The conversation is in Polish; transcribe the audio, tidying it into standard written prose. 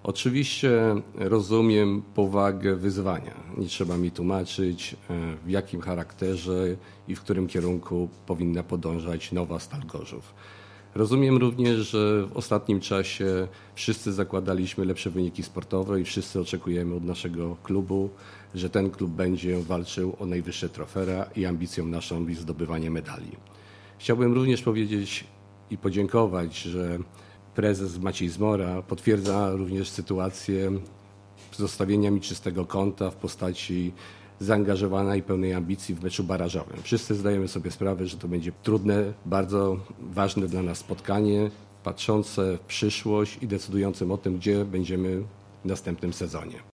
Oczywiście rozumiem powagę wyzwania. Nie trzeba mi tłumaczyć, w jakim charakterze i w którym kierunku powinna podążać nowa Stal Gorzów. Rozumiem również, że w ostatnim czasie wszyscy zakładaliśmy lepsze wyniki sportowe i wszyscy oczekujemy od naszego klubu, że ten klub będzie walczył o najwyższe trofea i ambicją naszą jest zdobywanie medali. Chciałbym również powiedzieć i podziękować, że prezes Maciej Zmora potwierdza również sytuację zostawienia mi czystego konta w postaci zaangażowanej i pełnej ambicji w meczu barażowym. Wszyscy zdajemy sobie sprawę, że to będzie trudne, bardzo ważne dla nas spotkanie, patrzące w przyszłość i decydującym o tym, gdzie będziemy w następnym sezonie.